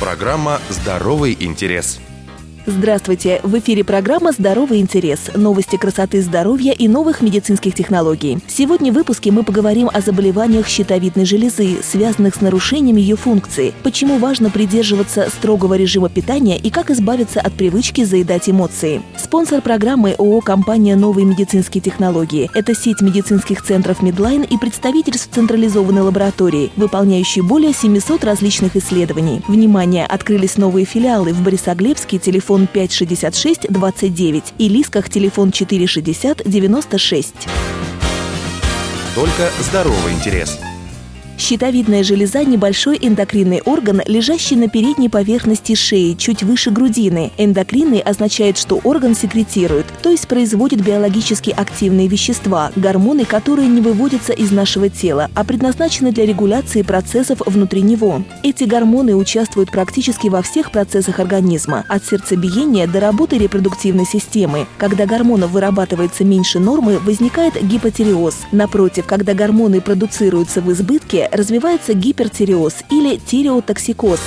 Программа «Здоровый интерес». Здравствуйте! В эфире программа «Здоровый интерес». Новости красоты, здоровья и новых медицинских технологий. Сегодня в выпуске мы поговорим о заболеваниях щитовидной железы, связанных с нарушением ее функции, почему важно придерживаться строгого режима питания и как избавиться от привычки заедать эмоции. Спонсор программы ООО «Компания «Новые медицинские технологии». Это сеть медицинских центров Медлайн и представительств централизованной лаборатории, выполняющей более 700 различных исследований. Внимание! Открылись новые филиалы в Борисоглебске, телефон 566-29 и Лисках, телефон 460-96. Только здоровый интерес. Щитовидная железа – небольшой эндокринный орган, лежащий на передней поверхности шеи, чуть выше грудины. Эндокринный означает, что орган секретирует, то есть производит биологически активные вещества, гормоны, которые не выводятся из нашего тела, а предназначены для регуляции процессов внутри него. Эти гормоны участвуют практически во всех процессах организма, от сердцебиения до работы репродуктивной системы. Когда гормонов вырабатывается меньше нормы, возникает гипотиреоз. Напротив, когда гормоны продуцируются в избытке, развивается гипертиреоз или тиреотоксикоз.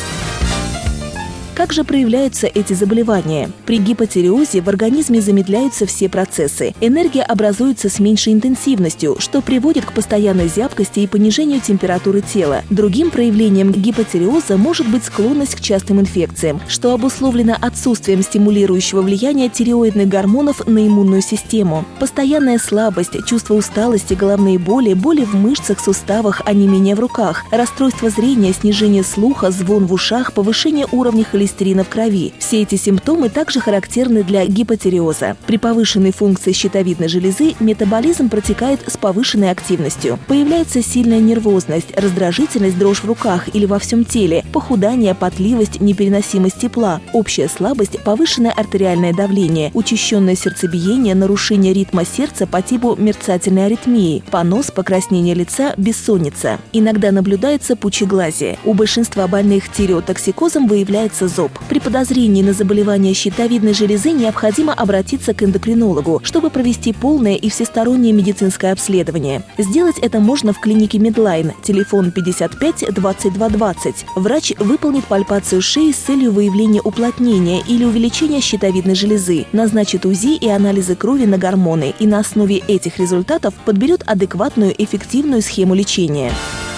Как же проявляются эти заболевания? При гипотиреозе в организме замедляются все процессы. Энергия образуется с меньшей интенсивностью, что приводит к постоянной зябкости и понижению температуры тела. Другим проявлением гипотиреоза может быть склонность к частым инфекциям, что обусловлено отсутствием стимулирующего влияния тиреоидных гормонов на иммунную систему. Постоянная слабость, чувство усталости, головные боли, боли в мышцах, суставах, онемение в руках, расстройство зрения, снижение слуха, звон в ушах, повышение уровня холестерина в крови. Все эти симптомы также характерны для гипотиреоза. При повышенной функции щитовидной железы метаболизм протекает с повышенной активностью. Появляется сильная нервозность, раздражительность, дрожь в руках или во всем теле, похудание, потливость, непереносимость тепла, общая слабость, повышенное артериальное давление, учащенное сердцебиение, нарушение ритма сердца по типу мерцательной аритмии, понос, покраснение лица, бессонница. Иногда наблюдается пучеглазие. У большинства больных тиреотоксикозом выявляется зоб. При подозрении на заболевание щитовидной железы необходимо обратиться к эндокринологу, чтобы провести полное и всестороннее медицинское обследование. Сделать это можно в клинике Медлайн, телефон 55 22 20. Врач выполнит пальпацию шеи с целью выявления уплотнения или увеличения щитовидной железы, назначит УЗИ и анализы крови на гормоны и на основе этих результатов подберет адекватную эффективную схему лечения.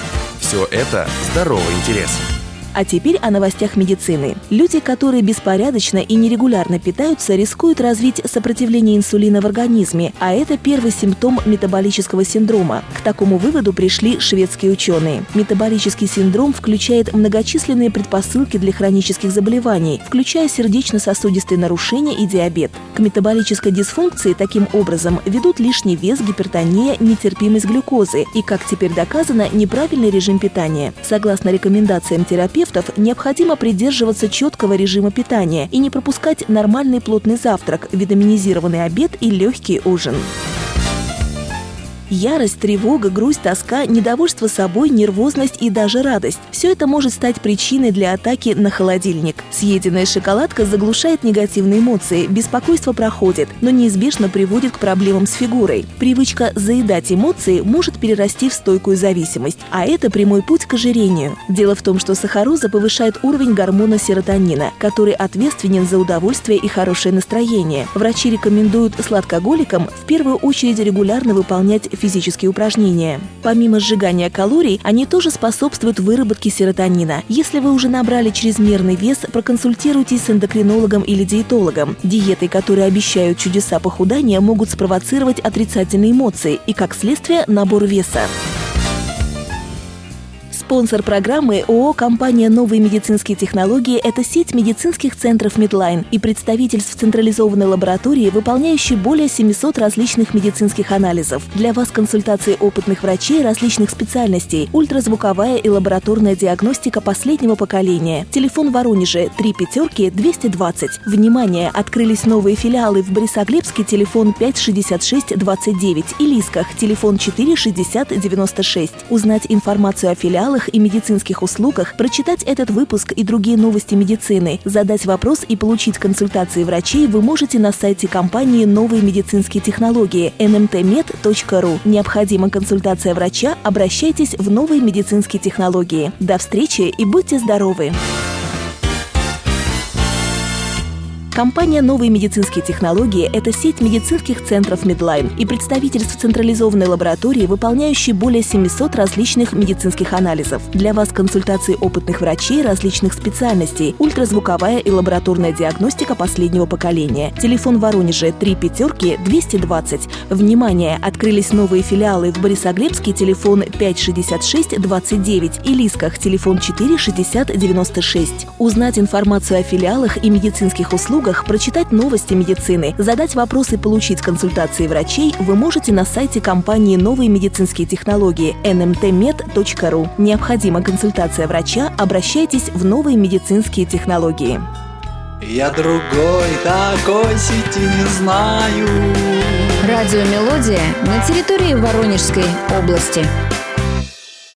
Все это здоровый интерес. А теперь о новостях медицины. Люди, которые беспорядочно и нерегулярно питаются, рискуют развить сопротивление инсулина в организме, а это первый симптом метаболического синдрома. К такому выводу пришли шведские ученые. Метаболический синдром включает многочисленные предпосылки для хронических заболеваний, включая сердечно-сосудистые нарушения и диабет. К метаболической дисфункции таким образом ведут лишний вес, гипертония, нетерпимость глюкозы и, как теперь доказано, неправильный режим питания. Согласно рекомендациям терапевтов, необходимо придерживаться четкого режима питания и не пропускать нормальный плотный завтрак, витаминизированный обед и легкий ужин. Ярость, тревога, грусть, тоска, недовольство собой, нервозность и даже радость – все это может стать причиной для атаки на холодильник. Съеденная шоколадка заглушает негативные эмоции, беспокойство проходит, но неизбежно приводит к проблемам с фигурой. Привычка заедать эмоции может перерасти в стойкую зависимость, а это прямой путь к ожирению. Дело в том, что сахароза повышает уровень гормона серотонина, который ответственен за удовольствие и хорошее настроение. Врачи рекомендуют сладкоголикам в первую очередь регулярно выполнять физические упражнения. Помимо сжигания калорий, они тоже способствуют выработке серотонина. Если вы уже набрали чрезмерный вес, проконсультируйтесь с эндокринологом или диетологом. Диеты, которые обещают чудеса похудания, могут спровоцировать отрицательные эмоции и, как следствие, набор веса. Спонсор программы ООО «Компания «Новые медицинские технологии» – это сеть медицинских центров Медлайн и представительств централизованной лаборатории, выполняющей более 700 различных медицинских анализов. Для вас консультации опытных врачей различных специальностей, ультразвуковая и лабораторная диагностика последнего поколения. Телефон в Воронеже 3-220. Внимание! Открылись новые филиалы в Борисоглебске, телефон 566-29 и Лисках, телефон 460-96. Узнать информацию о филиалах и медицинских услугах, прочитать этот выпуск и другие новости медицины, задать вопрос и получить консультации врачей вы можете на сайте компании «Новые медицинские технологии» nmtmed.ru. Необходима консультация врача? Обращайтесь в «Новые медицинские технологии». До встречи и будьте здоровы! Компания «Новые медицинские технологии» – это сеть медицинских центров Медлайн и представительств централизованной лаборатории, выполняющей более 700 различных медицинских анализов. Для вас консультации опытных врачей различных специальностей, ультразвуковая и лабораторная диагностика последнего поколения. Телефон в Воронеже 3-220. Внимание! Открылись новые филиалы в Борисоглебске, телефон 566-29 и Лисках, телефон 4-60-96. Узнать информацию о филиалах и медицинских услугах, прочитать новости медицины, задать вопросы и получить консультации врачей вы можете на сайте компании «Новые медицинские технологии» nmtmed.ru. Необходима консультация врача, обращайтесь в «Новые медицинские технологии». Я другой такой сети не знаю. Радио «Мелодия» на территории Воронежской области.